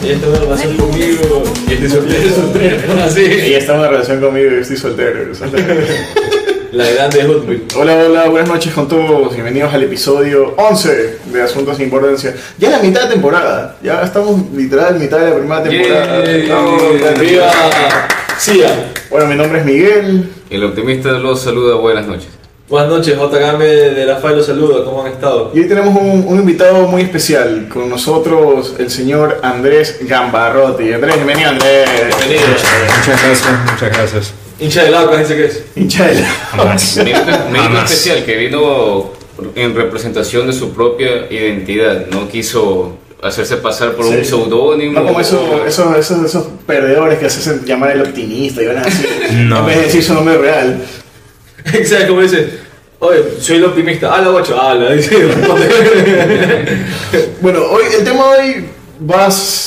Ella está en una relación conmigo y estoy soltero. Así. Ella está en una relación conmigo y yo estoy soltero. La grande Hotwheel. Hola, buenas noches con todos. Bienvenidos al episodio 11 de Asuntos de Importancia. Ya la mitad de temporada. Ya estamos literal mitad de la primera temporada. ¡Viva! ¡Sia! Bueno, mi nombre es Miguel. El optimista los saluda, buenas noches. Buenas noches, JKM de la FAI los saluda, ¿cómo han estado? Y hoy tenemos un invitado muy especial. Con nosotros el señor Andrés Gambarrotti. Andrés, bienvenido Andrés. Bienvenido. Muchas gracias. Hincha del agua, dice que es. Hincha de la... Jamás. Médico especial que vino en representación de su propia identidad, no quiso hacerse pasar por un seudónimo. No como esos perdedores que se hacen llamar el optimista y van así. No. En vez de decir su nombre real. Exacto, como dice, oye, soy el optimista, la guacho, dice. Bueno, hoy el tema de hoy va a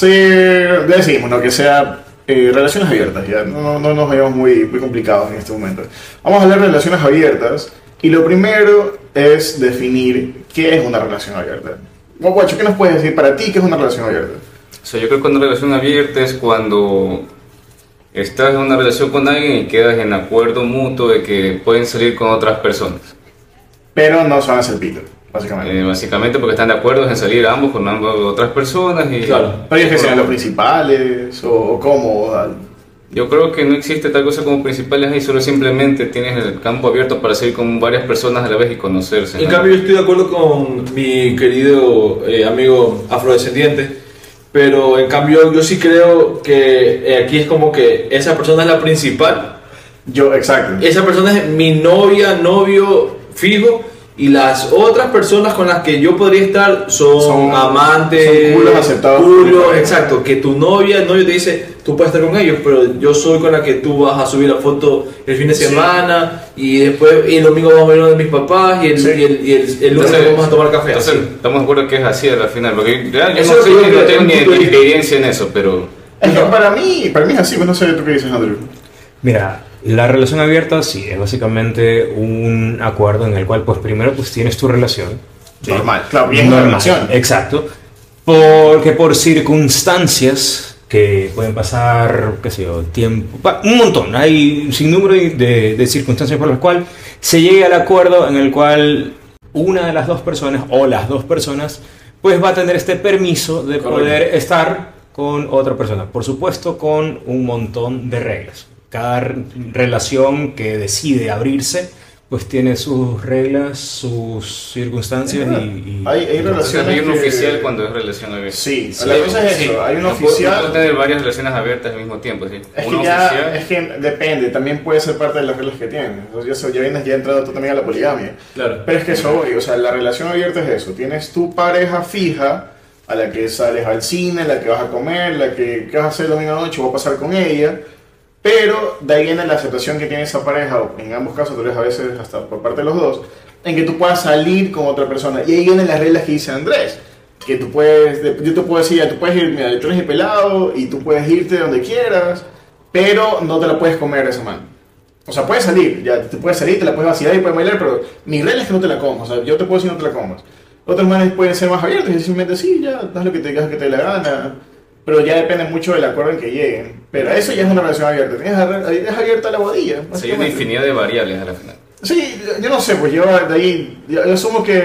ser, ya decimos, ¿no? Que sea relaciones abiertas, ya no nos vayamos muy complicados en este momento. Vamos a hablar de relaciones abiertas y lo primero es definir qué es una relación abierta. Guacho, ¿qué nos puedes decir para ti qué es una relación abierta? O sea, yo creo que una relación abierta es cuando estás en una relación con alguien y quedas en acuerdo mutuo de que pueden salir con otras personas. Pero no se van a hacer pito, básicamente. Básicamente porque están de acuerdo en salir ambos con otras personas y... Claro. Pero ellos que sean los principales o cómo. Yo creo que no existe tal cosa como principales ahí, solo simplemente tienes el campo abierto para salir con varias personas a la vez y conocerse. En ¿no? cambio, yo estoy de acuerdo con mi querido amigo afrodescendiente. Pero en cambio yo sí creo que aquí es como que esa persona es la principal. Exacto. Esa persona es mi novia, novio fijo. Y las otras personas con las que yo podría estar son amantes, son culos aceptados. Culos, exacto. Que tu novia, el novio te dice, tú puedes estar con ellos, pero yo soy con la que tú vas a subir la foto el fin de semana. Y después el domingo vamos a ver uno de mis papás. Y el lunes vamos a tomar café. Entonces, estamos de acuerdo que es así al final. Porque yo Eso no tengo ni experiencia en eso, pero... Es que para mí es así, pues no sé tú qué dices, Andrew. Mira, la relación abierta sí es básicamente un acuerdo en el cual pues primero pues tienes tu relación. ¿sí? Normal, claro, bien una relación. Exacto. Porque por circunstancias que pueden pasar, qué sé yo, tiempo, un montón, hay un sinnúmero de circunstancias por las cuales se llega al acuerdo en el cual una de las dos personas o las dos personas pues va a tener este permiso de poder estar con otra persona, por supuesto con un montón de reglas. Cada relación que decide abrirse pues tiene sus reglas, sus circunstancias y hay relaciones hay un que... oficial cuando es relación abierta. Sí, la cosa es eso, hay un oficial... No puedo tener varias relaciones abiertas al mismo tiempo, ¿sí? Es Una que ya, oficial... es que depende, también puede ser parte de las reglas que tienes. Entonces ya vienes ya entrando tú también a la poligamia. Claro. Pero es que eso voy, o sea, la relación abierta es eso. Tienes tu pareja fija, a la que sales al cine, la que vas a comer, la que vas a hacer el domingo a la noche, vas a pasar con ella. Pero de ahí viene la aceptación que tiene esa pareja, o en ambos casos, tal vez a veces hasta por parte de los dos, en que tú puedas salir con otra persona. Y ahí vienen las reglas que dice Andrés. Que tú puedes, yo te puedo decir, ya tú puedes ir, mira, tú eres el pelado y tú puedes irte donde quieras, pero no te la puedes comer esa mano. O sea, puedes salir, ya te puedes salir, te la puedes vacilar y puedes bailar, pero mi regla es que no te la comas. O sea, yo te puedo decir no te la comas. Otros manes pueden ser más abiertos y simplemente sí, ya, haz lo que te digas que te dé la gana. Pero ya depende mucho del acuerdo en que lleguen. Pero eso ya es una relación abierta. Es abierta la bodilla. Sí, hay una infinidad de variables a la final. Sí, yo no sé, pues yo de ahí, yo asumo que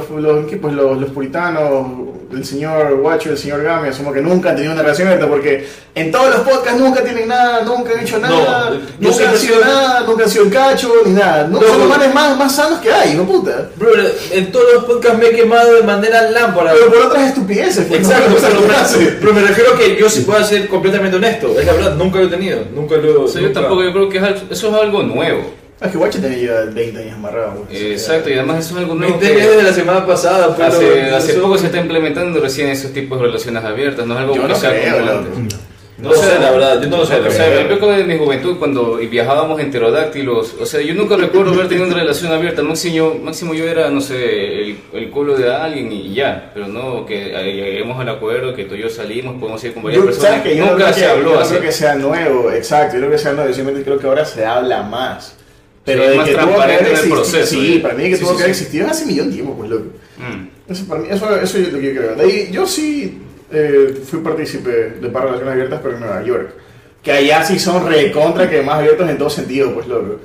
los puritanos, el señor Guacho, el señor Game, asumo que nunca han tenido una relación abierta porque en todos los podcasts nunca tienen nada, nunca han hecho nada, nunca han sido nada, nunca han sido el cacho, ni nada. No, son los manes más sanos que hay, no puta. Bro, en todos los podcasts me he quemado de manera lámpara. Pero por otras estupideces, pues, Exacto, no, pero me refiero a que yo sí puedo ser completamente honesto. Es la verdad, nunca lo he tenido. Nunca lo. O sea, yo tampoco, yo creo que eso es algo nuevo. Es que Guacho tenía ya 20 años amarrado. Exacto, y además eso es algo nuevo. 20 desde la semana pasada, pero hace poco se está implementando recién esos tipos de relaciones abiertas, no es algo yo que no sea creo, como loco. antes. no sé, la verdad, yo no lo sé. O sea, yo recuerdo de mi juventud cuando viajábamos en pterodáctilos, o sea, yo nunca recuerdo haber tenido una relación abierta, máximo yo era, no sé, el culo de alguien y ya, pero no que lleguemos al acuerdo que tú y yo salimos, podemos ir con varias personas, que yo nunca se habló yo así. No creo que sea nuevo, exacto, yo creo que sea nuevo, yo simplemente creo que ahora se habla más. Pero sí, de más que tuvo que transparente haber en el proceso. sí, para mí que tuvo que haber sí. existido hace millón de tiempo, pues loco. Eso para mí, eso es lo que yo creo. De ahí, yo sí, fui partícipe de par de relaciones abiertas, pero en Nueva York. Que allá sí son recontra que más abiertos en todo sentido, pues loco.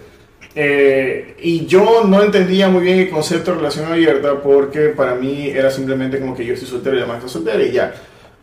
Y yo no entendía muy bien el concepto de relación abierta porque para mí era simplemente como que yo estoy soltero y la demás está soltera y ya.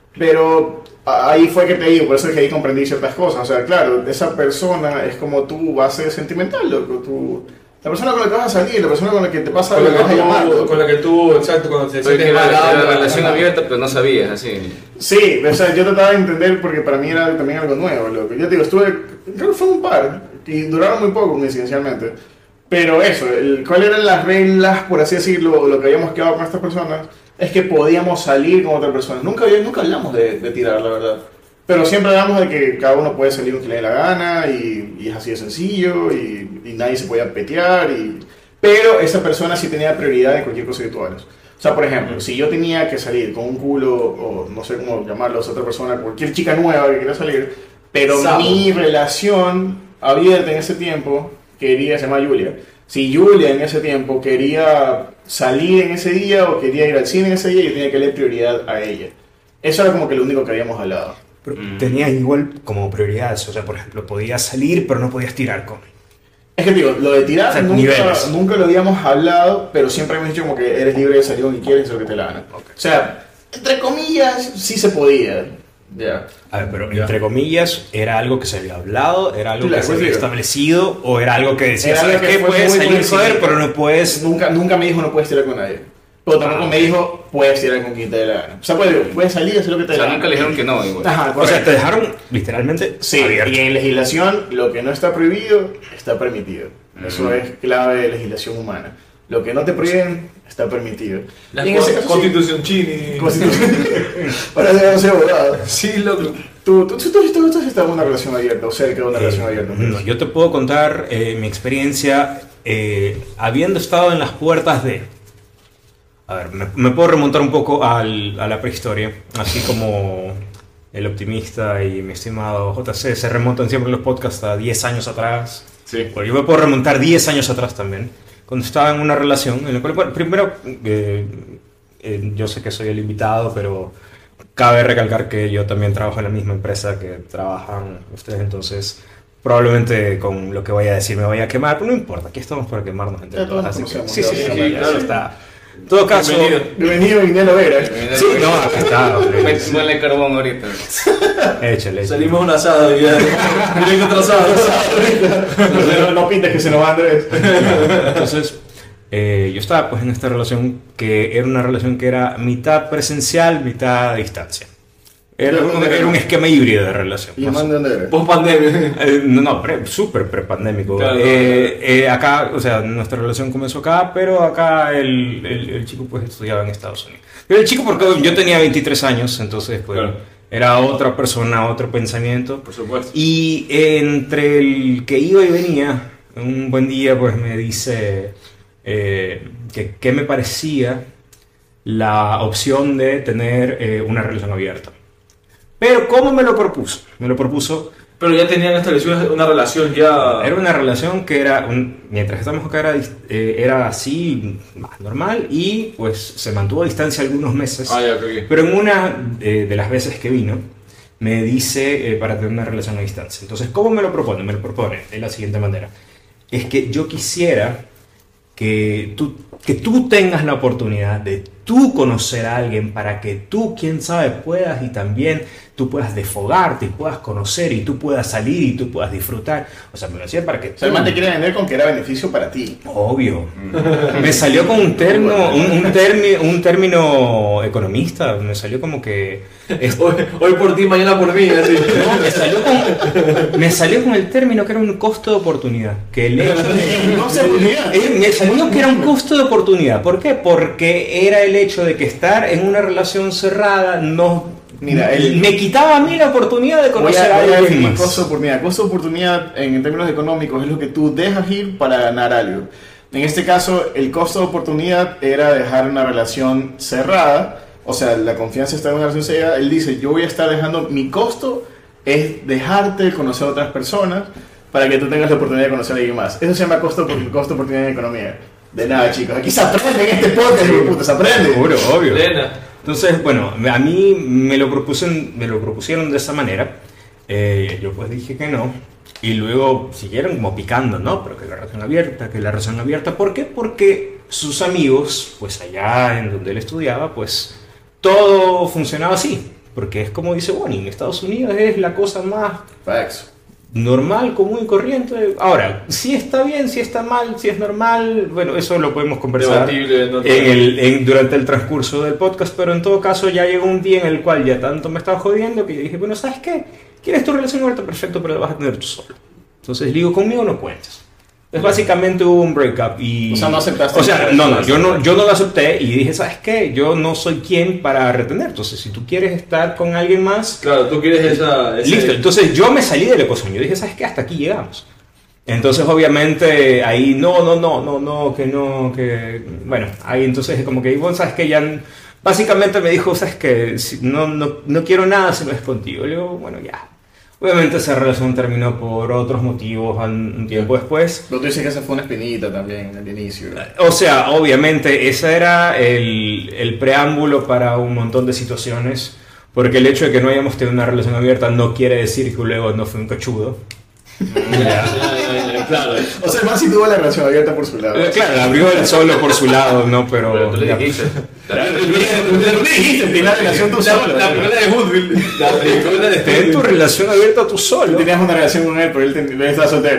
Pero ahí fue que te digo, por eso es que ahí comprendí ciertas cosas. O sea, claro, esa persona es como tu base sentimental, loco. La persona con la que vas a salir, la persona con la que te pasa lo que vas a llamar. Con la que tú, exacto, cuando te Porque sientes mal. la relación abierta, pero no sabías, así. Sí, o sea, yo trataba de entender porque para mí era también algo nuevo, loco. Yo te digo, creo que fue un par, y duraron muy poco, coincidencialmente. Pero eso, ¿cuáles eran las reglas, por así decirlo, lo que habíamos quedado con estas personas? Es que podíamos salir con otra persona. Nunca hablamos de tirar, la verdad. Pero siempre hablamos de que cada uno puede salir con quien le dé la gana y es así de sencillo y nadie se podía petear. Pero esa persona sí tenía prioridad en cualquier cosa que tú hagas. O sea, por ejemplo, si yo tenía que salir con un culo o no sé cómo llamarlo, a otra persona, cualquier chica nueva que quiera salir, pero mi relación abierta en ese tiempo quería, se llama Julia. Si Julia en ese tiempo quería salir en ese día o quería ir al cine en ese día, yo tenía que darle prioridad a ella. Eso era como que lo único que habíamos hablado. Pero tenías igual como prioridades, o sea, por ejemplo, podías salir pero no podías tirar con. Es que digo, lo de tirar, O sea, nunca lo habíamos hablado, pero siempre hemos dicho como que eres libre de salir donde quieres y hacer lo que te la gana. Okay. O sea, entre comillas, sí se podía. Ya. A ver, pero entre comillas, ¿era algo que se había hablado? ¿Era algo Claro, que se había sí. establecido? ¿O era algo que decías, Era algo sabes que qué? fue Puedes muy salir por joder, encima. pero no puedes... Nunca me dijo no puedes tirar con nadie. Pero tampoco me dijo puedes tirar con quien te dé la gana. O sea, puedes salir y hacer lo que te O dé sea, la nunca le gana. dijeron que no, igual. Ajá, O sea, correcto. te dejaron literalmente Sí, abierto. y en legislación lo que no está prohibido está permitido. Eso es clave de legislación humana. Lo que no te prohíben está permitido. La Y en ese caso, sí. Constitución Chini. Constitución. Para no ser abogado. Sí, loco. ¿Tú has estado en una relación abierta o cerca de una relación abierta? No, yo te puedo contar mi experiencia habiendo estado en las puertas de... A ver, me puedo remontar un poco a la prehistoria, así como el optimista y mi estimado JC se remontan siempre los podcasts a 10 años atrás. Sí. Bueno, yo me puedo remontar 10 años atrás también, cuando estaba en una relación en la cual, bueno, primero, yo sé que soy el invitado, pero cabe recalcar que yo también trabajo en la misma empresa que trabajan ustedes, entonces probablemente con lo que voy a decir me voy a quemar, pero no importa, aquí estamos para quemarnos entre Ya todos todos, así que conocemos, sí, ya sí, vamos a sí, hablar, claro sí. está. En todo caso, Bienvenido, Guinelo Vera. sí, no, acá está, hombre. Muele carbón ahorita. Échale. Salimos a un asado y ya. Directo otro asado. No pintes que se nos va Andrés. Entonces, yo estaba pues en esta relación que era una relación que era mitad presencial, mitad a distancia. Era un esquema híbrido de relación. ¿Y man de dónde eres? Post pandemia. Súper prepandémico. Claro. Acá, o sea, nuestra relación comenzó acá, pero acá el chico pues estudiaba en Estados Unidos. Pero el chico, porque yo tenía 23 años, entonces pues Claro. era otra persona, otro pensamiento. Por supuesto. Y entre el que iba y venía, un buen día pues me dice que me parecía la opción de tener una relación abierta. Pero ¿cómo me lo propuso? Me lo propuso... Pero ya tenían establecido una relación ya. Era una relación que era, mientras estábamos acá era así, más normal, y pues se mantuvo a distancia algunos meses. Ah, ya, ok. Pero en una de las veces que vino, me dice para tener una relación a distancia. Entonces, ¿cómo me lo propone? Me lo propone de la siguiente manera. Es que yo quisiera que tú tengas la oportunidad de tú conocer a alguien para que tú, quién sabe, puedas y también tú puedas desfogarte y puedas conocer y tú puedas salir y tú puedas disfrutar. O sea, me lo decía para que O sea, el man te quiere vender con que era beneficio para ti. Obvio. Me salió con un término economista, me salió como que... Hoy por ti, mañana por mí. Así. No, me salió con el término que era un costo de oportunidad. Que el hecho de... No se podía. Me salió que era un costo de oportunidad. ¿Por qué? Porque era el hecho de que estar en una relación cerrada no... Mira, me quitaba a mí la oportunidad de Voy conocer a a alguien definir más. costo de oportunidad. Costo de oportunidad en términos económicos es lo que tú dejas ir para ganar algo. En este caso, el costo de oportunidad era dejar una relación cerrada. O sea, la confianza está en una relación cerrada. Él dice, yo voy a estar dejando, mi costo es dejarte conocer a otras personas para que tú tengas la oportunidad de conocer a alguien más. Eso se llama costo de oportunidad en economía. De nada, chicos. Aquí se aprende en este podcast, hijo de puta, se aprende. Seguro, obvio. Elena. Entonces, bueno, a mí me lo propusieron de esa manera. Yo pues dije que no. Y luego siguieron como picando, ¿no? Pero que la relación abierta, que la relación abierta. ¿Por qué? Porque sus amigos, pues allá en donde él estudiaba, pues todo funcionaba así. Porque es como dice Bonnie, en Estados Unidos es la cosa más Facts. normal, común y corriente. Ahora, si está bien, si está mal, si es normal, bueno, eso lo podemos conversar Debatible, ¿no? durante el transcurso del podcast, pero en todo caso ya llegó un día en el cual ya tanto me estaba jodiendo que yo dije, bueno, ¿sabes qué? ¿Quieres tu relación abierta? Perfecto, pero la vas a tener tú solo. Entonces digo, conmigo no cuentes. Entonces básicamente hubo un breakup y... O sea, no aceptaste. O sea, no, yo no lo acepté y dije, ¿sabes qué? Yo no soy quien para retener. Entonces, si tú quieres estar con alguien más... Claro, tú quieres ese... Listo, entonces yo me salí de la ecuación. Yo dije, ¿sabes qué? Hasta aquí llegamos. Entonces, obviamente, ahí que... Bueno, ahí entonces como que, bueno, ¿sabes qué? Ya... Básicamente me dijo, ¿sabes qué? No quiero nada si no es contigo. Le digo, bueno, ya. Obviamente esa relación terminó por otros motivos un tiempo después. Pero tú dices que esa fue una espinita también al inicio. O sea, obviamente ese era el preámbulo para un montón de situaciones, porque el hecho de que no hayamos tenido una relación abierta no quiere decir que luego no fue un cachudo. Claro. O sea, el man sí tuvo la relación abierta por su lado. Claro, abrió el solo por su lado, ¿no? Pero tú le dijiste. Tú dijiste, tenés la relación tú solo. La película de Woodville. La película de Ten tu relación abierta tú solo. Tú tenías una relación con él, pero él estaba soltero.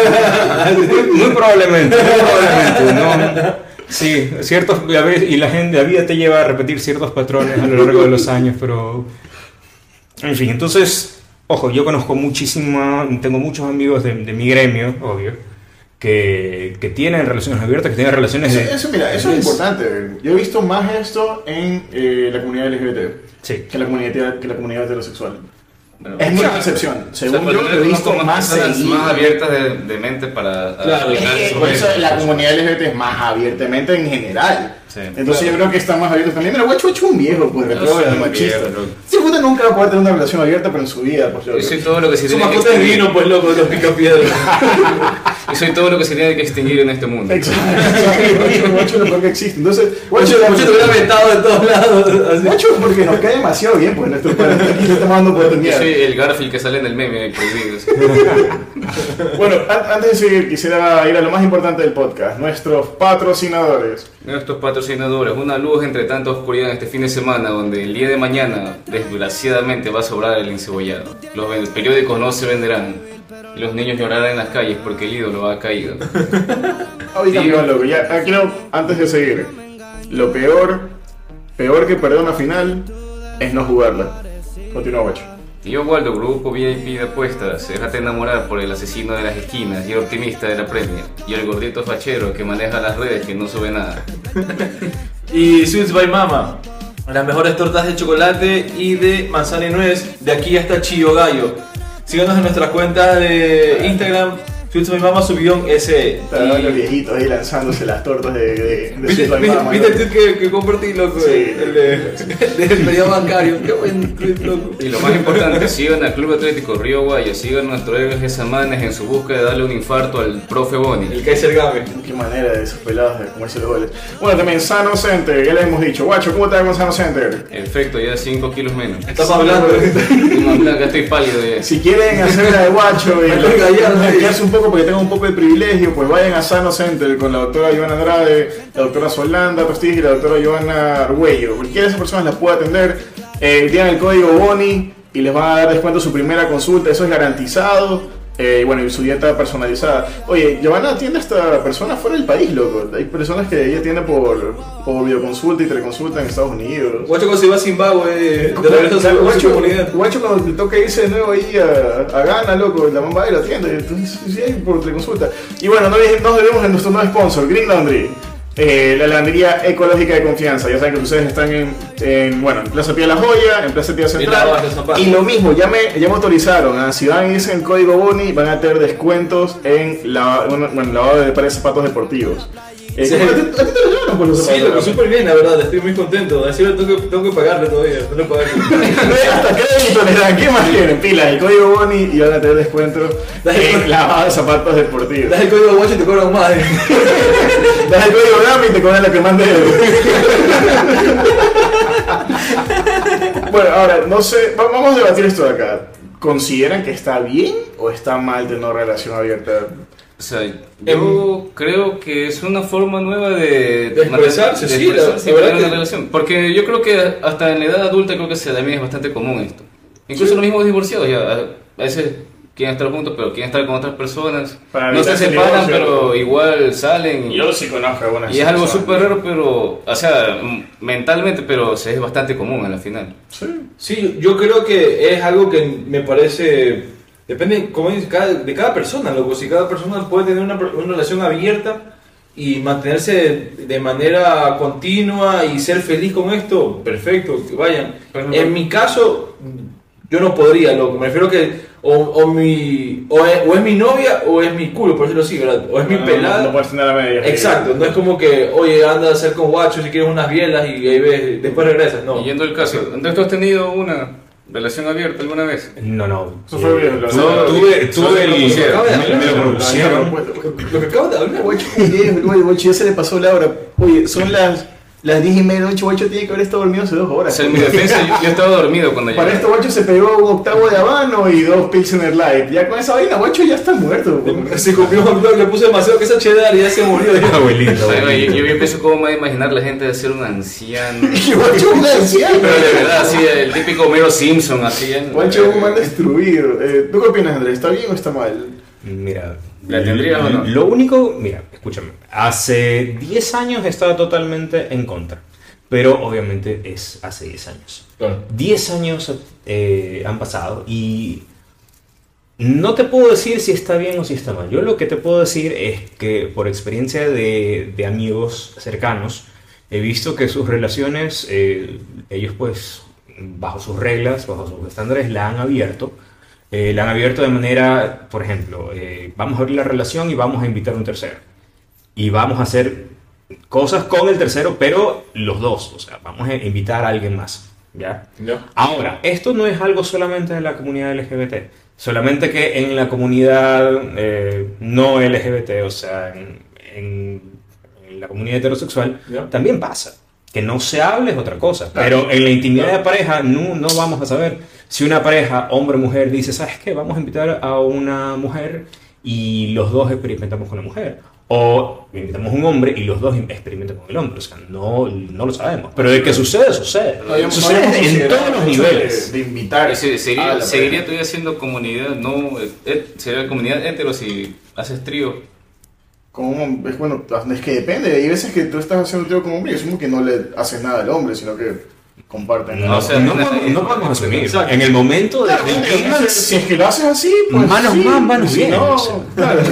Muy probablemente, ¿no? Sí, ciertos, y la vida te lleva a repetir ciertos patrones a lo largo de los años, pero... En fin, entonces... Ojo, yo conozco tengo muchos amigos de mi gremio, obvio, que tienen relaciones abiertas, que tienen relaciones de... Mira, eso es importante. Yo he visto más esto en la comunidad LGBT Sí. que la comunidad heterosexual. Bueno, Es mi percepción. Según yo, lo he visto más seguido. más abiertas de mente para... Claro, Por eso la comunidad LGBT es más abiertamente en general. Sí. Entonces yo creo que están más abiertos también. Mira, Guacho es un viejo, pues, retrógrado, machista. Ese puta nunca va a poder tener una relación abierta, pero en su vida, pues. Yo soy todo lo que se Su tiene que mascota es extinguir. vino, pues loco, de los picapiedras. Yo soy todo lo que se tiene que extinguir en este mundo. Exacto. Guacho es lo peor que existe. Entonces, Mucho te hubiera aventado de todos lados. así. Guacho porque nos cae demasiado bien, pues nuestro padre aquí le estamos dando Yo oportunidad. soy el Garfield que sale en el meme de Prohibidos. Bueno, antes de seguir, quisiera ir a lo más importante del podcast, nuestros patrocinadores. Nuestros patrocinadores, una luz entre tanta oscuridad en este fin de semana, donde el día de mañana, desgraciadamente, va a sobrar el encebollado. Los periódicos no se venderán. Y los niños llorarán en las calles porque el ídolo ha caído. Ay, campeón, loco, ya, aquí no, antes de seguir, lo peor que perder una final es no jugarla. Continúa, Guacho. Y yo, Waldo, grupo VIP de apuestas, déjate enamorar por el asesino de las esquinas y el optimista de la Premier. Y el gordito fachero que maneja las redes que no sube nada. Y Sweets by Mama, las mejores tortas de chocolate y de manzana y nuez de aquí hasta Chillo Gallo. Síganos en nuestras cuentas de Instagram, Sweets by Mama _SE. Estaban los viejitos ahí lanzándose las tortas de ¿Viste Sweet by Mama, el ¿no? tweet que compartí, loco? Sí. El del periodo bancario. Qué buen tweet, loco. Y lo más importante, sigan al Club Atlético Río Guaya, sigan a nuestro héroe Samanes en su búsqueda de darle un infarto al profe Boni. El Kaiser Game. Qué manera de esos pelados de comerse los goles. Bueno, también Sano Center, ya les hemos dicho. Guacho, ¿cómo te va con Sano Center? Efecto, ya 5 kilos menos. Estás hablando. Estoy más blanca, estoy pálido ya. Si quieren hacer la de Guacho y maquillarse un poco porque tengan un poco de privilegio, pues vayan a Sano Center con la doctora Joana Andrade, la doctora Solanda Tostig y la doctora Joana Arguello. Cualquiera de esas personas las puede atender. Tienen el código BONI y les van a dar descuento su primera consulta, eso es garantizado. Bueno, y su dieta personalizada. Oye, Giovanna atiende a esta persona fuera del país, loco. Hay personas que ella atiende por videoconsulta y teleconsulta en Estados Unidos. Guacho cuando se va a Zimbabue, de regreso a su comunidad. Guacho cuando te toca irse de nuevo ahí a Ghana, loco, la mamá va y la atiende. Entonces, sí, hay por teleconsulta. Y bueno, no debemos en nuestro nuevo sponsor, Green Laundry. La lavandería ecológica de confianza. Ya saben que ustedes están en Plaza Pía La Joya, en Plaza Pía Central. Y lo mismo, ya me autorizaron. Si van y dicen el código BONI, van a tener descuentos en lavado de pares de zapatos deportivos. Sí. ¿A ti te lo llevaron por los Sí, zapatos? loco, súper bien, la verdad, estoy muy contento. Así tengo que pagarle todavía, no lo pagué. Hasta crédito les dan. ¿Qué más quieren? Pila, el código BONI y van a tener descuento en lavado de zapatos deportivos. Das el código Guacho y te cobran más. Das el código GAMI y te cobran la que mande. Bueno, ahora, no sé, vamos a debatir esto de acá. ¿Consideran que está bien o está mal tener una relación abierta? O sea, yo creo que es una forma nueva de expresarse, sí, expresarse la verdad en una que- relación. Porque yo creo que hasta en la edad adulta creo que también es bastante común esto. Incluso los mismos divorciados, ya, a veces quieren estar juntos, pero quieren estar con otras personas. Para No se evitarse el separan, divorcio. pero igual salen. Yo sí conozco algunas. Y es algo personas. súper raro, pero, o sea, mentalmente, pero es bastante común a la final. Sí. Sí, yo creo que es algo que me parece, depende como dices, de cada persona, loco. Si cada persona puede tener una relación abierta y mantenerse de manera continua y ser feliz con esto, perfecto, que vayan. Pero- En mi caso, yo no podría, loco. Me refiero que o es mi novia o es mi culo, por decirlo así, ¿verdad? O es mi pelada. No puedes tener a media. Exacto, no es como que, oye, anda a hacer con guachos si quieres unas bielas y ahí ves, después regresas, no. Y yendo al caso, Andrés, ¿tú has tenido una relación abierta alguna vez? No. Eso fue bien, lo- Tuve el... acaba de me lo propusieron. Lo que acabo de hablar, guacho. Oye, Bocho, ya se le pasó la hora. Oye, son las 10:30 de la noche. Bocho tiene que haber estado dormido hace 2 O horas. sea, en mi defensa, yo estaba dormido cuando Para llegué. esto, Bocho se pegó un octavo de habano y 2 Pilsener Light. Ya con esa vaina, Bocho ya está muerto. Se comió un blog, le puse demasiado queso cheddar y ya se murió. Abuelito. Oye, yo empiezo como a imaginar la gente de ser un anciano. Y Bocho un anciano. Pero de verdad, así, el típico Homero Simpson, así. Bocho un man destruido. ¿Tú qué opinas, Andrés? ¿Está bien o está mal? Mira, ¿La tendrías o no? Lo único, mira, escúchame, hace 10 años estaba totalmente en contra, pero obviamente es hace 10 años. Claro. 10 años han pasado y no te puedo decir si está bien o si está mal. Yo lo que te puedo decir es que por experiencia de amigos cercanos, he visto que sus relaciones, ellos pues bajo sus reglas, bajo sus estándares, la han abierto. La han abierto de manera, por ejemplo, vamos a abrir la relación y vamos a invitar a un tercero. Y vamos a hacer cosas con el tercero, pero los dos, o sea, vamos a invitar a alguien más. ¿Ya? Ya. Ahora, esto no es algo solamente de la comunidad LGBT, solamente que en la comunidad no LGBT, o sea, en la comunidad heterosexual, Ya. también pasa. Que no se hable es otra cosa, Claro. pero en la intimidad de pareja no vamos a saber. Si una pareja, hombre o mujer, dice, ¿sabes qué? Vamos a invitar a una mujer y los dos experimentamos con la mujer. O invitamos a un hombre y los dos experimentan con el hombre. O sea, no lo sabemos. Pero de que sucede, sucede. Sucede en todos los niveles. De invitar. Seguiría a la pareja. todavía siendo comunidad, no, sería comunidad hetero si haces trío. Como, es bueno, es que depende. Hay veces que tú estás haciendo trío con un hombre y asumo que no le haces nada al hombre, sino que comparten. No, o sea, No podemos asumir. Exacto. En el momento Claro, del si clímax, es que lo haces así, pues manos sí, más, manos si bien, no, o sea. claro.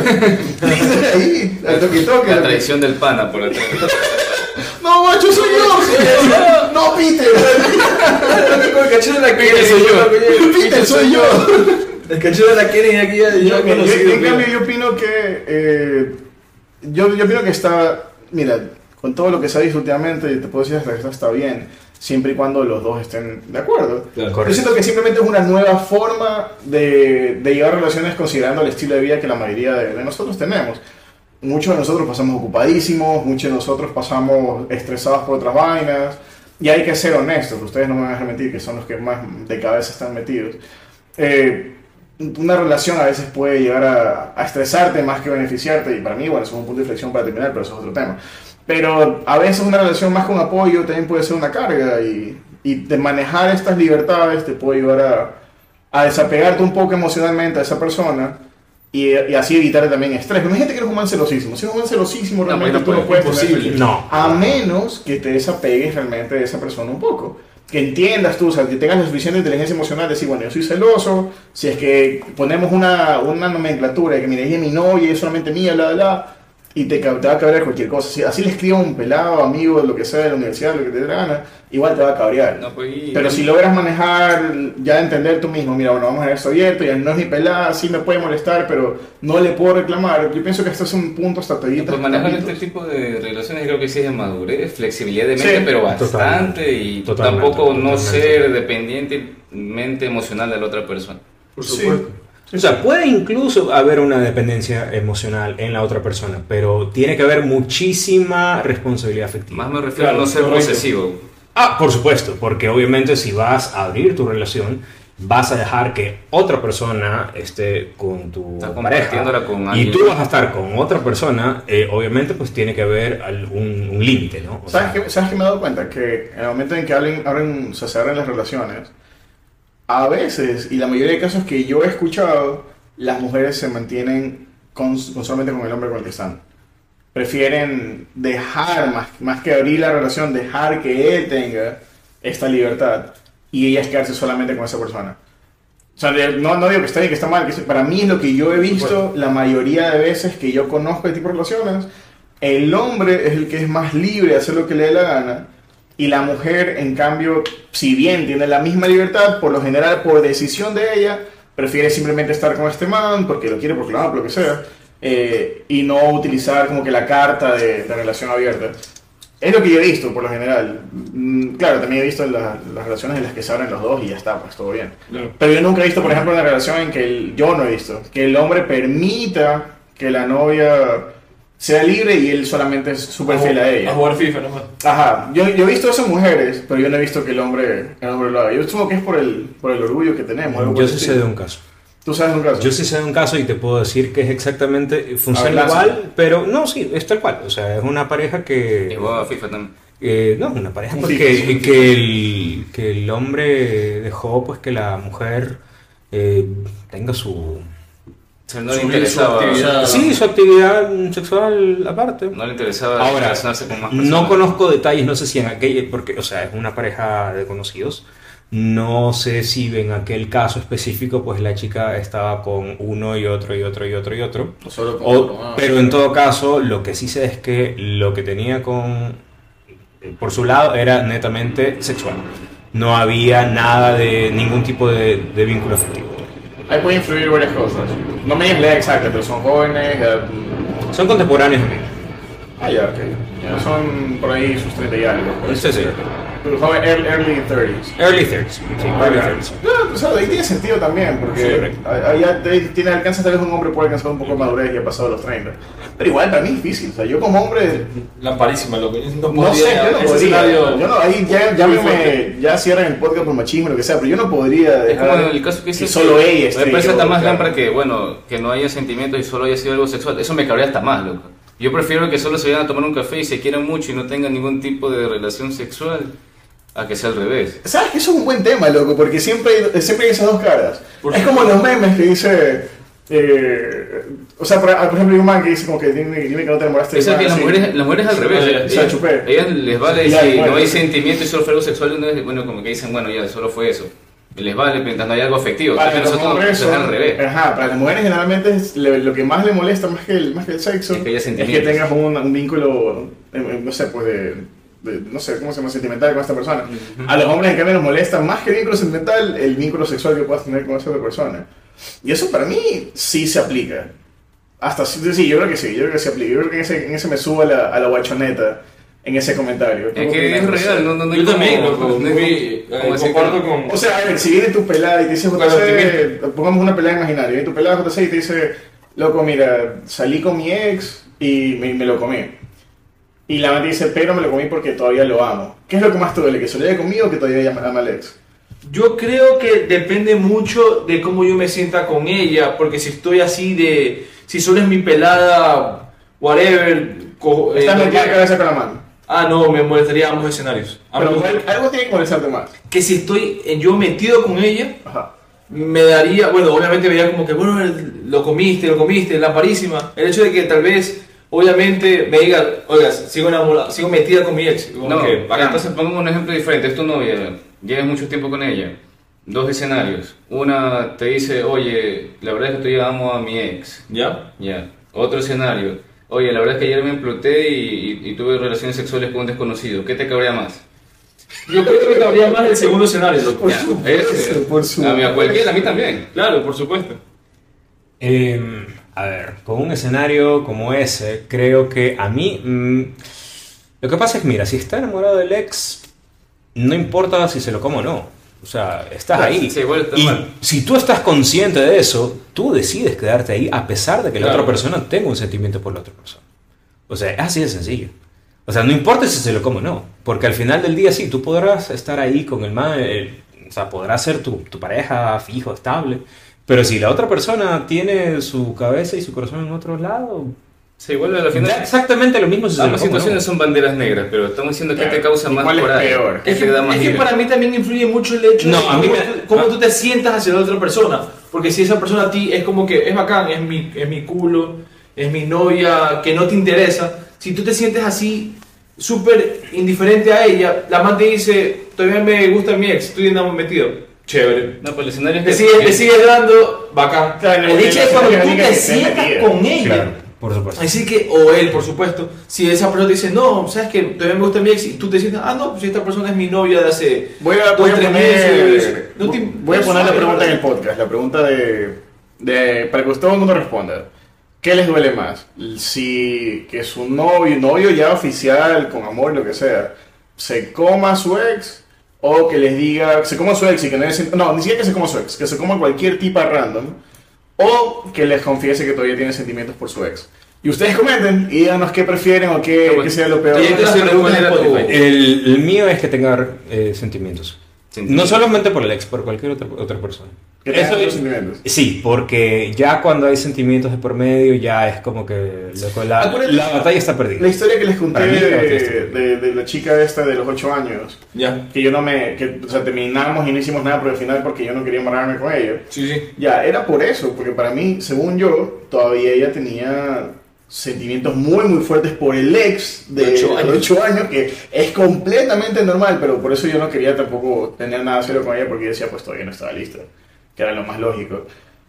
Ahí, al toque. La traición del pana por detrás. No, macho, soy yo. No, Peter. Con el cachete de la Peter soy yo. Peter, soy yo. El cachete de la Kenny aquí ya Yo, mira, conocido. en cambio, yo opino que yo opino que está, mira, con todo lo que se ha visto últimamente, te puedo decir hasta que esto está bien, siempre y cuando los dos estén de acuerdo. Claro. Yo siento que simplemente es una nueva forma de llevar relaciones considerando el estilo de vida que la mayoría de nosotros tenemos. Muchos de nosotros pasamos ocupadísimos, muchos de nosotros pasamos estresados por otras vainas, y hay que ser honestos, ustedes no me van a dejar mentir, que son los que más de cabeza están metidos. Una relación a veces puede llegar a estresarte más que beneficiarte, y para mí, bueno, eso es un punto de inflexión para terminar, pero eso es otro tema. Pero a veces una relación más que un apoyo también puede ser una carga, y de manejar estas libertades te puede llevar a desapegarte un poco emocionalmente a esa persona y así evitar también estrés. Pero hay gente que es un man celosísimo. Si es un man celosísimo, No, realmente pues tú no no puedes tener imposible. feliz. No. A menos que te desapegues realmente de esa persona un poco. Que entiendas tú, o sea, que tengas la suficiente inteligencia emocional de decir, bueno, yo soy celoso, si es que ponemos una nomenclatura de que, mira, ella es mi novia, es solamente mía, bla, bla, y te va a cabrear cualquier cosa. Si así le escriba un pelado, amigo, lo que sea de la universidad, lo que te dé la gana, igual te va a cabrear. No, pues, Pero si logras manejar, ya entender tú mismo, mira, bueno, vamos a dejar esto abierto, ya no es mi pelada, sí me puede molestar, pero no le puedo reclamar. Yo pienso que esto es un punto hasta te evitas Pues manejar conflictos. este tipo de relaciones creo que sí es de madurez, flexibilidad de mente, Sí, pero bastante, totalmente, y totalmente, tampoco no totalmente. ser dependientemente emocional de la otra persona. Por Sí. supuesto. o sea, puede incluso haber una dependencia emocional en la otra persona, pero tiene que haber muchísima responsabilidad afectiva. Más me refiero Claro, a no ser correcto. posesivo. Por supuesto, porque obviamente si vas a abrir tu relación, vas a dejar que otra persona esté con tu Estás pareja compartiéndola con y alguien. tú vas a estar con otra persona, obviamente pues tiene que haber un límite, ¿no? O sea, ¿Sabes qué me he dado cuenta? Que en el momento en que o sea, se abren las relaciones, a veces, y la mayoría de casos que yo he escuchado, las mujeres se mantienen solamente con el hombre con el que están. Prefieren dejar, más que abrir la relación, dejar que él tenga esta libertad y ellas quedarse solamente con esa persona. O sea, no digo que está bien, que está mal, para mí es lo que yo he visto la mayoría de veces que yo conozco este tipo de relaciones. El hombre es el que es más libre de hacer lo que le dé la gana y la mujer, en cambio, si bien tiene la misma libertad, por lo general, por decisión de ella, prefiere simplemente estar con este man porque lo quiere, porque lo ama, por lo que sea, y no utilizar como que la carta de relación abierta. Es lo que yo he visto, por lo general. Claro, también he visto las relaciones en las que se abren los dos y ya está, pues todo bien. Claro. Pero yo nunca he visto, por ejemplo, una relación en que yo no he visto que el hombre permita que la novia sea libre y él solamente es súper fiel a ella. A jugar FIFA nomás. Ajá, yo he visto eso en mujeres, pero yo no he visto que el hombre lo haga. Yo supongo que es por el orgullo que tenemos. algo por yo el sí sé estilo. de un caso. ¿Tú sabes de un caso? Yo sí sé de un caso y te puedo decir que es exactamente, funciona lánzame. igual, pero no, sí, es tal cual. O sea, es una pareja Y que... jugaba FIFA también. no, una pareja Un pues, FIFA, que el hombre dejó pues que la mujer tenga su... O sea, no le Su interesaba. actividad. Sí, su actividad sexual aparte. No le interesaba Ahora, relacionarse con más personas. no conozco detalles, no sé si en aquella, porque, o sea, es una pareja de conocidos. No sé si en aquel caso específico, pues la chica estaba con uno y otro y otro y otro y otro. Solo con uno, Pero en todo caso, lo que sí sé es que lo que tenía por su lado era netamente sexual. No había nada de ningún tipo de vínculo afectivo. Ahí puede influir varias cosas. No me digas la edad exacta, pero son jóvenes. Son contemporáneos. Ya, ok. Ya son por ahí sus 30 y algo. Sí, sí. Pero joven, early 30s. Early 30s. Sí, early 30s. No, o sea, ahí tiene sentido también, porque Sí. allá tiene alcanza, tal vez un hombre puede alcanzar un poco de madurez y ha pasado los 30. Pero igual para mí es difícil, o sea, yo como hombre, Lamparísima, loco. No, no sé, yo no ese podría. escenario- Yo no, ahí ya cierran el podcast por machismo, lo que sea, pero yo no podría Es como dejar en el caso que dices solo ella esté. me parece hasta yo, más claro. lámpara que, bueno, que no haya sentimientos y solo haya sido algo sexual. Eso me cabrea hasta más, loco. Yo prefiero que solo se vayan a tomar un café y se quieran mucho y no tengan ningún tipo de relación sexual a que sea al revés. ¿Sabes que eso es un buen tema, loco? Porque siempre hay esas dos caras. Por Es como los memes que dice... o sea, por ejemplo, hay un man que dice como que dime que no te enamoraste de Eso es man, que así. las mujeres al revés. O sea, chupé. Ellas les vale Ya, si bueno. no hay sentimiento y solo fue algo sexual. Bueno, como que dicen, bueno, ya solo fue eso. Y les vale mientras no hay algo afectivo. Para Entonces las nosotros mujeres es al son- revés. Ajá, para las mujeres generalmente lo que más le molesta más que el sexo Es que haya es que sentimientos. tengas un vínculo, no sé, pues no sé cómo se llama, sentimental con esta persona. A los hombres en cambio nos molesta más que el vínculo sentimental el vínculo sexual que puedas tener con esa otra persona. Y eso para mí sí se aplica. Hasta sí, yo creo que sí, yo creo que se aplica. Yo creo que en ese me subo a la guachoneta en ese comentario. Es que es real, no hay Yo también, como- loco. no hay como decir que Comparto no. con... O sea, a ver, si viene tu pelada y te dice Bueno, JC, pongamos una pelada imaginaria, viene tu pelada JC y te dice, loco, mira, salí con mi ex y me lo comí. Y la madre dice, pero me lo comí porque todavía lo amo. ¿Qué es lo que más te duele? ¿Que se lo haya conmigo o que todavía ama al ex? Yo creo que depende mucho de cómo yo me sienta con ella, porque si estoy así de... Si solo es mi pelada, whatever... Estás metida de normal. cabeza con la mano. No, me molestaría ambos escenarios. Pero Ambos. algo tiene que molestarte más. Que si estoy yo metido con ella, Ajá. me daría... Bueno, obviamente me daría como que, bueno, lo comiste, lamparísima. El hecho de que tal vez... Obviamente me diga, oiga, sigo enamorada, sigo metida con mi ex. Como No, que, bacán. entonces pongamos un ejemplo diferente. Es tu novia, llevas mucho tiempo con ella. Dos escenarios. Una te dice, oye, la verdad es que todavía amo a mi ex. ¿Ya? Ya. Otro escenario. Oye, la verdad es que ayer me empluté y tuve relaciones sexuales con un desconocido. ¿Qué te cabrea más? Yo creo que cabría más el segundo escenario. loco. Por Ya, supuesto, por supuesto. A cualquiera, a mí también. Claro, por supuesto. A ver, con un escenario como ese, creo que a mí... lo que pasa es que, mira, si está enamorado del ex, no importa si se lo como o no. O sea, estás Claro, ahí. sí, igual está y mal. si tú estás consciente de eso, tú decides quedarte ahí a pesar de que la Claro. otra persona tenga un sentimiento por la otra persona. O sea, es así de sencillo. O sea, no importa si se lo como o no. Porque al final del día sí, tú podrás estar ahí con el man, o sea, podrás ser tu pareja fijo, estable, pero si la otra persona tiene su cabeza y su corazón en otro lado, Sí, igual al final. da exactamente lo mismo si se Ambas lo come, situaciones ¿no? son banderas negras, pero estamos diciendo que te causa ¿Y más cuál es coraje. peor? ¿Qué te da más Es que ira? para mí también influye mucho el hecho No, de a mí cómo tú te sientas hacia la otra persona. Porque si esa persona a ti es como que es bacán, es mi culo, es mi novia, que no te interesa, si tú te sientes así, súper indiferente a ella, la man te dice, todavía me gusta mi ex, tú y andamos metido. Chévere. No, pero el escenario es Te que. sigues dando, bacán. Claro, El hecho es cuando tú te que sientas metida. con ella. Claro, por supuesto. Así que, o él, por supuesto, si esa persona te dice, no, sabes que todavía me gusta mi ex, y tú te sientas, no, pues esta persona es mi novia de hace Voy a 2-3 poner, meses. No te- voy a es poner la suave, pregunta en ¿verdad? el podcast, la pregunta para que todo el mundo responda. ¿Qué les duele más? Si que su novio ya oficial, con amor, lo que sea, se coma a su ex, o que les diga, se coma a su ex y que no, ni siquiera que se coma a su ex, que se coma cualquier tipa random, o que les confiese que todavía tiene sentimientos por su ex. Y ustedes comenten y díganos qué prefieren o qué sea lo peor. Y entonces, ¿Cuál era tu- El mío es que tenga sentimientos. Sentimientos. No solamente por el ex, por cualquier otra persona. Que tengan Eso sus es- sentimientos. Sí, porque ya cuando hay sentimientos de por medio, ya es como que loco, Acuérdate- la batalla está La perdida. historia que les conté Para mí, la batalla está de la chica esta de los 8 años, Ya. que yo no me, que, o sea, terminamos y no hicimos nada por el final porque yo no quería amarrarme con ella. Sí, sí. Ya, era por eso, porque para mí, según yo, todavía ella tenía sentimientos muy fuertes por el ex de 8 años, que es completamente normal, pero por eso yo no quería tampoco tener nada serio con ella, porque yo decía, pues todavía no estaba lista, que era lo más lógico.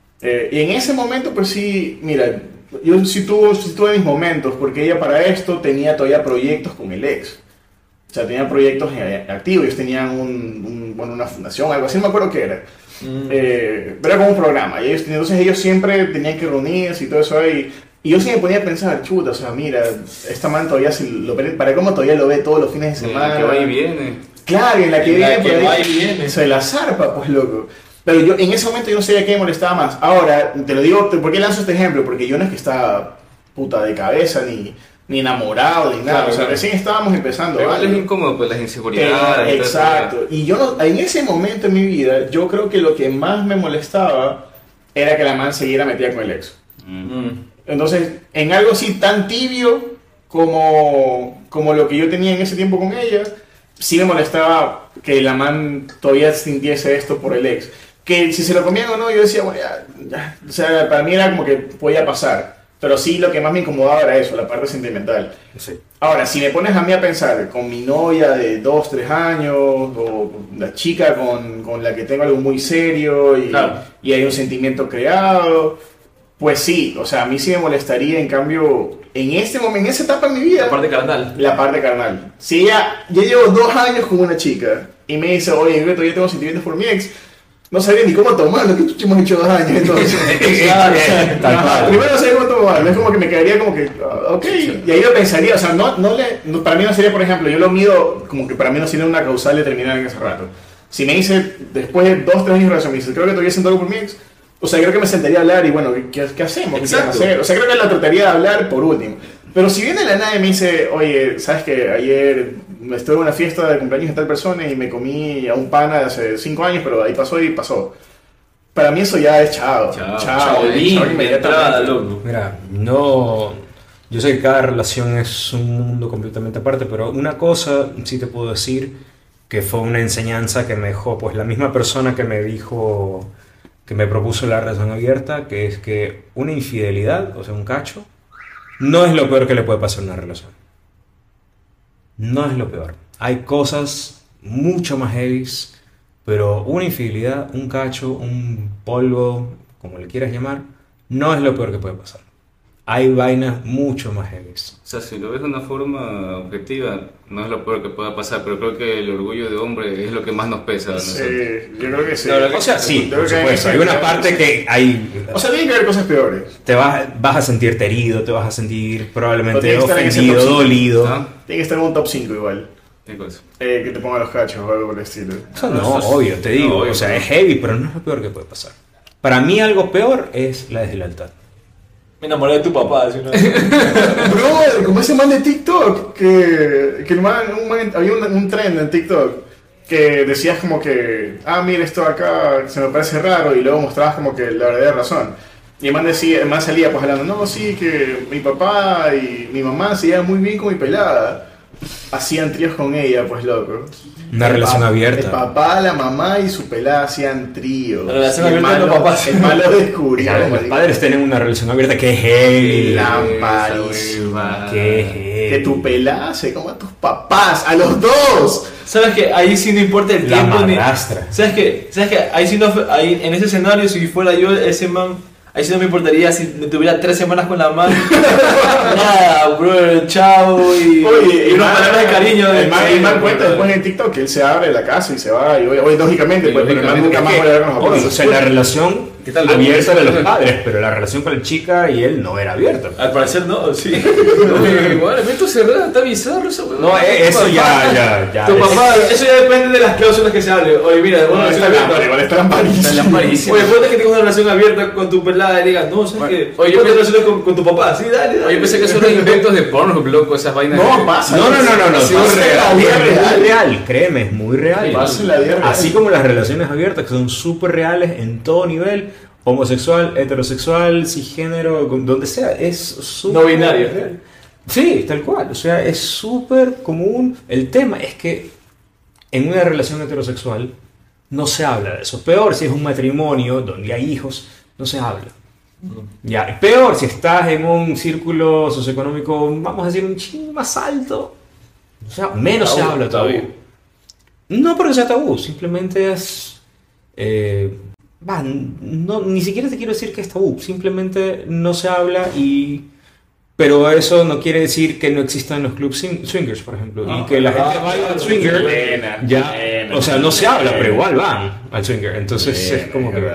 Y en ese momento, pues sí, mira, yo sí tuve mis momentos, porque ella para esto tenía todavía proyectos con el ex. O sea, tenía proyectos activos, ellos tenían bueno, una fundación, algo así, no me acuerdo qué era. Pero era como un programa, y entonces ellos siempre tenían que reunirse y todo eso ahí. Y yo sí me ponía a pensar, chuta, o sea, mira, esta man todavía, para cómo todavía lo ve todos los fines de semana. Que va y viene. Claro, y en la que En la viene, que por ahí, va y viene. se la zarpa, pues loco. Pero yo en ese momento yo no sabía qué me molestaba más. Ahora, te lo digo, ¿por qué lanzo este ejemplo? Porque yo no es que estaba puta de cabeza, ni enamorado, ni nada. Claro, O sea, claro. recién estábamos empezando. Pero igual es algo. incómodo, pues las inseguridades. Exacto. Y yo no, en ese momento en mi vida, yo creo que lo que más me molestaba era que la man siguiera metida con el ex. Entonces, en algo así tan tibio como lo que yo tenía en ese tiempo con ella, sí me molestaba que la man todavía sintiese esto por el ex. Que si se lo comían o no, yo decía, bueno, ya. O sea, para mí era como que podía pasar. Pero sí, lo que más me incomodaba era eso, la parte sentimental. Sí. Ahora, si me pones a mí a pensar con mi novia de 2, 3 años, o la chica con la que tengo algo muy serio Claro. y hay un sentimiento creado, pues sí, o sea, a mí sí me molestaría, en cambio, en este momento, en esa etapa de mi vida, La parte carnal. la parte carnal. Si ya llevo 2 años con una chica y me dice, oye, yo todavía tengo sentimientos por mi ex, no sabía ni cómo tomarlo, que chucha hemos hecho 2 años entonces. Claro, tal Ajá, cual. primero no sabía cómo tomarlo, es como que me quedaría como que, ok, y ahí lo pensaría, o sea, para mí no sería, por ejemplo, yo lo mido como que para mí no sería una causal determinada en ese rato. Si me dice, después de 2, 3 años de relación, me dice, creo que todavía siento algo por mi ex, o sea, creo que me sentaría a hablar y bueno, ¿qué hacemos? ¿Qué Exacto. quieres hacer? O sea, creo que la trataría de hablar por último. Pero si viene de la nada y me dice, oye, ¿sabes que ayer estuve en una fiesta de cumpleaños de tal persona y me comí a un pana de hace 5 años, pero ahí pasó y pasó? Para mí eso ya es chao. Chao, de entrada, loco. Mira, no. Yo sé que cada relación es un mundo completamente aparte, pero una cosa sí te puedo decir que fue una enseñanza que me dejó, pues la misma persona que me dijo, que me propuso la relación abierta, que es que una infidelidad, o sea, un cacho, no es lo peor que le puede pasar a una relación. No es lo peor. Hay cosas mucho más heavies, pero una infidelidad, un cacho, un polvo, como le quieras llamar, no es lo peor que puede pasar. Hay vainas mucho más heavies. O sea, si lo ves de una forma objetiva, no es lo peor que pueda pasar, pero creo que el orgullo de hombre es lo que más nos pesa a nosotros. Sí, yo creo que sí. O sea, sí, Yo creo por que supuesto. Hay una parte que hay... O sea, tiene que haber cosas peores. vas a sentirte herido, te vas a sentir probablemente Pero tiene que estar en ese ofendido, top cinco. dolido. ¿Ah? Tiene que estar en un top 5 igual. ¿Qué cosa? Que te ponga los cachos o algo por el estilo. O sea, no, eso es- obvio, te digo. no, obvio, o sea, pero- es heavy, pero no es lo peor que puede pasar. Para mí algo peor es la deslealtad. Me enamoré de tu papá, ¿sí, no? Bro, como ese man de TikTok, que el man, había un trend en TikTok que decías como que, mira esto acá se me parece raro, y luego mostrabas como que la verdadera razón. Y el man salía pues hablando, no, sí, que mi papá y mi mamá se llevan muy bien con mi pelada. Hacían tríos con ella, pues loco. Una relación abierta. El papá, la mamá y su pelada hacían tríos. La relación Y el abierta de los papás. El man lo descubrió. Claro, los marico. padres tienen una relación abierta que es heavy. Lamparísimo. Que es heavy. Que tu pelada se coma a tus papás, a los dos. ¿Sabes que ahí sí no importa el La tiempo? madrastra. ¿Sabes que ahí sí no, ahí, en ese escenario, si fuera yo ese man, ahí sí no me importaría si me tuviera 3 semanas con la man. Nada, bro, chao y unas palabras de cariño. El man cuenta después en TikTok que él se abre de la casa y se va. Y hoy lógicamente, pues, pero el man nunca más vuelve a ver con los papás. O sea, la relación ¿Qué tal? abierta de los padres, pero la relación con la chica y él no era abierta. Al parecer no, sí. Igual, evento cerrado, está bizarro esa huevada. No, eso ya. Tu papá, eso ya depende de las cláusulas que se hable. Oye, mira, No, una está relación lámpara, abierta. igual está lamparísimo. Está lamparísimo. Oye, ponte que tengas una relación abierta con tu pelada y digas, no, ¿sabes qué? Oye, Ponte yo relaciones con tu papá, sí, dale. Oye, pensé que son los inventos de Pornhub, loco, esas vainas. No, pasa. No, Sí, es pasa en la vida real, real, créeme, es muy real. Pasa en la vida real. Así como las relaciones abiertas que son súper reales en todo nivel, homosexual, heterosexual, cisgénero, donde sea, es súper No binario. real. Sí, tal cual, o sea, es súper común. El tema es que en una relación heterosexual no se habla de eso. Peor si es un matrimonio donde hay hijos, no se habla. Ya, peor si estás en un círculo socioeconómico, vamos a decir, un chingo más alto. O sea, menos se habla todavía. No porque sea tabú, simplemente es... no, ni siquiera te quiero decir que es tabú, simplemente no se habla y... Pero eso no quiere decir que no existan los clubs swingers, por ejemplo, y que la gente vaya al swinger, o sea, no se habla, pero igual van al swinger, entonces es como que...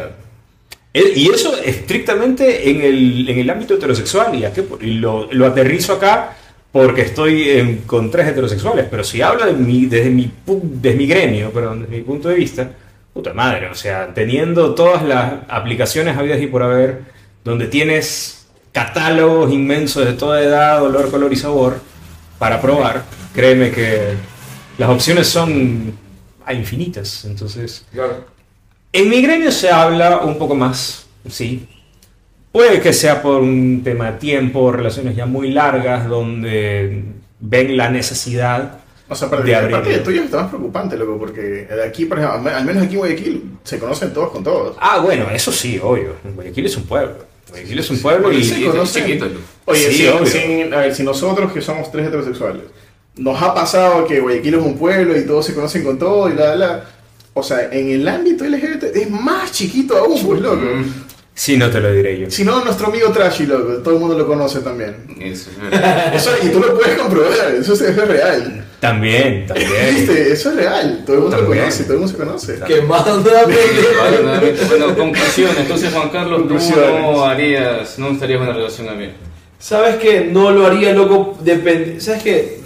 Y eso estrictamente en el ámbito heterosexual, y lo aterrizo acá porque estoy con 3 heterosexuales, pero si hablo desde mi gremio, perdón, desde mi punto de vista, puta madre, o sea, teniendo todas las aplicaciones habidas y por haber, donde tienes catálogos inmensos de toda edad, olor, color y sabor para probar, créeme que las opciones son infinitas, entonces... Claro. En mi gremio se habla un poco más, sí. Puede que sea por un tema de tiempo, relaciones ya muy largas, donde ven la necesidad O sea, para de la parte de abrir. tuyo está más preocupante, loco, porque de aquí, por ejemplo, al menos aquí en Guayaquil, se conocen todos con todos. Ah, bueno, eso sí, obvio. Guayaquil es un pueblo. Guayaquil es un pueblo y... se Sí, conocen. chiquito, loco. Oye, Sí, si, obvio. a ver, si nosotros que somos 3 heterosexuales, nos ha pasado que Guayaquil es un pueblo y todos se conocen con todo y la. O sea, en el ámbito LGBT es más chiquito aún, pues, loco. Sí, no te lo diré yo. Si no, nuestro amigo Trashy, loco, todo el mundo lo conoce también. Eso es verdad. Eso, y tú lo puedes comprobar, eso es real. También. ¿Viste? Eso es real, todo el mundo lo También. conoce, todo el mundo se conoce. Que más Vale, nuevamente. Bueno, conclusión. Entonces, Juan Carlos, tú Conclusiones. no estarías en una relación abierta. ¿Sabes que no lo haría, loco? Depende. ¿Sabes qué?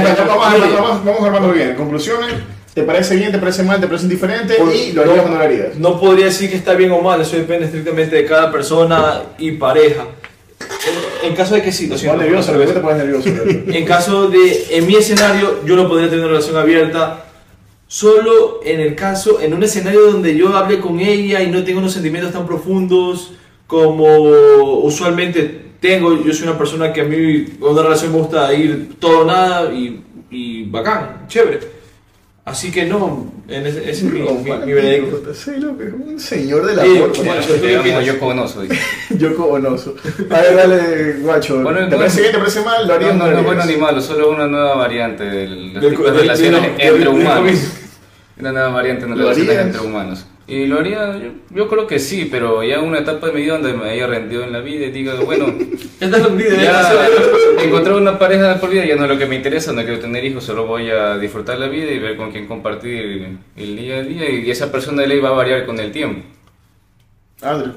Vamos armando bien. Conclusiones, ¿te parece bien, te parece mal, te parece indiferente? Y lo harías o no lo harías. No podría decir que está bien o mal, eso depende estrictamente de cada persona y pareja. En caso de que sí, lo Te siento. pones nervioso, ¿por qué te pones nervioso? loco? En caso de, en mi escenario, yo no podría tener una relación abierta. Solo en el caso, en un escenario donde yo hable con ella y no tengo unos sentimientos tan profundos como usualmente tengo. Yo soy una persona que a mí, en una relación me gusta ir todo o nada y bacán, chévere. Así que no, ese es mi veredicto. Sí, loco, es un señor de la Sí, forma. bueno, Te llamo yo conozo. Yoko Onoso. A ver, dale, guacho. Bueno, ¿Te parece bien, te parece mal? ¿Lo harías o No, no lo no es bueno harías? ni malo, solo una nueva variante de las Del- tipos de del- relaciones del- entre del- humanos. del- Una nueva variante de ¿Lo relaciones harías? entre humanos. Y lo haría, yo creo que sí, pero ya una etapa de mi vida donde me haya rendido en la vida y diga, bueno, Esta es la vida, ya encontrar una pareja de por vida ya no es lo que me interesa, no quiero tener hijos, solo voy a disfrutar la vida y ver con quién compartir el día a día y esa persona de ley va a variar con el tiempo. Andrew.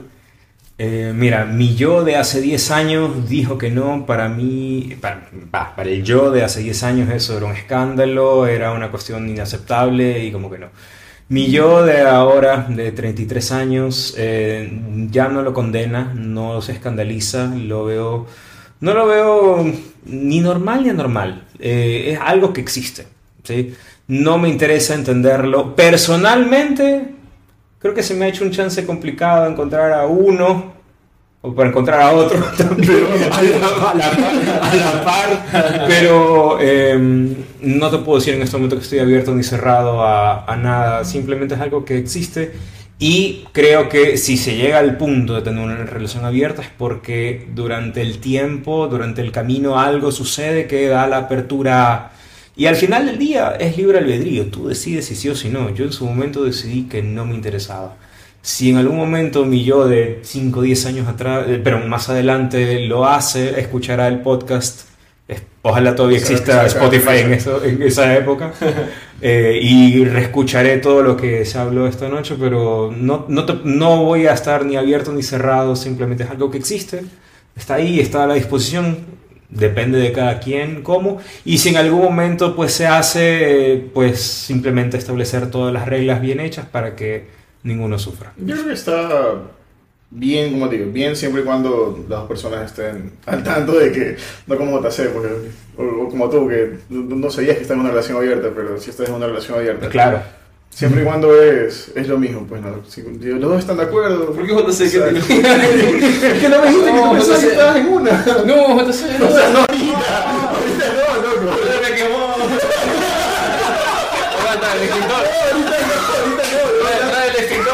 Mira, mi yo de hace 10 años dijo que no, para mí, para el yo de hace 10 años eso era un escándalo, era una cuestión inaceptable y como que no. Mi yo de ahora, de 33 años, ya no lo condena, no se escandaliza, no lo veo ni normal ni anormal. Es algo que existe, ¿sí? No me interesa entenderlo. Personalmente, creo que se me ha hecho un chance complicado encontrar a uno o para encontrar a otro también a la par, pero no te puedo decir en este momento que estoy abierto ni cerrado a nada, simplemente es algo que existe y creo que si se llega al punto de tener una relación abierta es porque durante el tiempo, durante el camino algo sucede que da la apertura y al final del día es libre albedrío, tú decides si sí o si no. Yo en su momento decidí que no me interesaba. Si en algún momento mi yo de 5 o 10 años atrás, pero más adelante lo hace, escuchará el podcast, ojalá todavía exista Spotify en esa época, y reescucharé todo lo que se habló esta noche, pero no voy a estar ni abierto ni cerrado, simplemente es algo que existe, está ahí, está a la disposición, depende de cada quien cómo, y si en algún momento pues se hace, pues simplemente establecer todas las reglas bien hechas para que ninguno sufra. Yo creo que está bien, como te digo, bien siempre y cuando las dos personas estén al tanto de que, no como JC, porque, o como tú, que no sabías que estás en una relación abierta, pero si estás en una relación abierta. Claro. Siempre y cuando es lo mismo, pues no. Si los dos están de acuerdo. ¿Por qué JC? Es que no me dijiste que tú pensabas que estabas en una. No, JC, no. O sea, no ahorita. Ahorita no, loco. Me quemó. Aguanta, el extintor. Trae el extintor.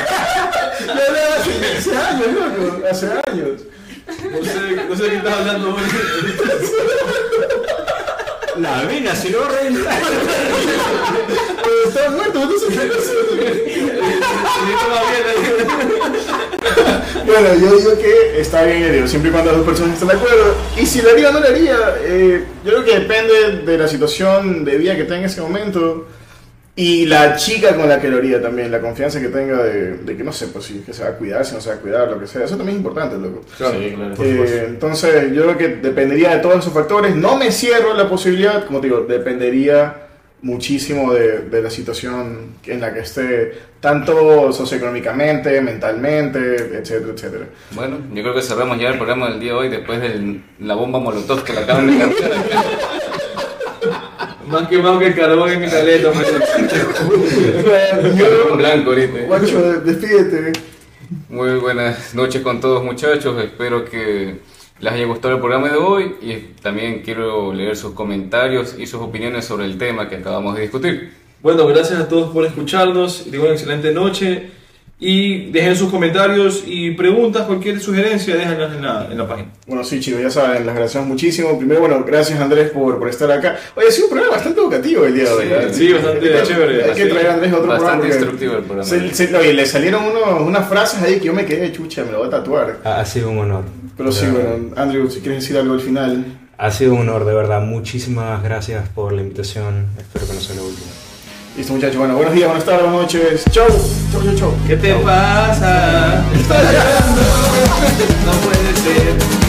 Hace años, loco. Hace años. No sé de qué estás hablando. La mina, si no renta. Estás muerto, no sé Bueno, yo digo que está bien, Edio, siempre y cuando las dos personas estén de acuerdo. Y si lo haría o no lo haría, yo creo que depende de la situación de vida que tenga en ese momento. Y la chica con la que lo haría también, la confianza que tenga de que no sé, pues si que se va a cuidar, si no se va a cuidar, lo que sea. Eso también es importante, loco. Claro. Sí, claro. Entonces, yo creo que dependería de todos esos factores. No me cierro la posibilidad, como te digo, dependería muchísimo de la situación en la que esté, tanto socioeconómicamente, mentalmente, etcétera, etcétera. Bueno, yo creo que cerramos ya el programa del día de hoy después de la bomba molotov que le acaban de cambiar. Más quemado que el carbón en mi caleta. Un blanco ahorita. Guacho, despídete. Muy buenas noches con todos, muchachos. Espero que les haya gustado el programa de hoy y también quiero leer sus comentarios y sus opiniones sobre el tema que acabamos de discutir. Bueno, gracias a todos por escucharnos. Tengan una excelente noche. Y dejen sus comentarios y preguntas, cualquier sugerencia, déjenlas en la página. Bueno, sí, chicos, ya saben, les agradecemos muchísimo. Primero, bueno, gracias Andrés por estar acá. Oye, ha sido un programa bastante educativo el día de hoy. Sí, bastante chévere. Hay que traer a Andrés a otro programa. Bastante instructivo el programa. Oye, le salieron unas frases ahí que yo me quedé chucha, me lo voy a tatuar. Ha sido un honor. Pero sí, bueno, Andrew, si quieres decir algo al final. Ha sido un honor, de verdad. Muchísimas gracias por la invitación. Espero que no sea la última. Listo, muchachos. Bueno, buenos días, buenas tardes, buenas noches. Chau. Chau, chau, chau. ¿Qué te pasa? Estás llorando. No puede ser.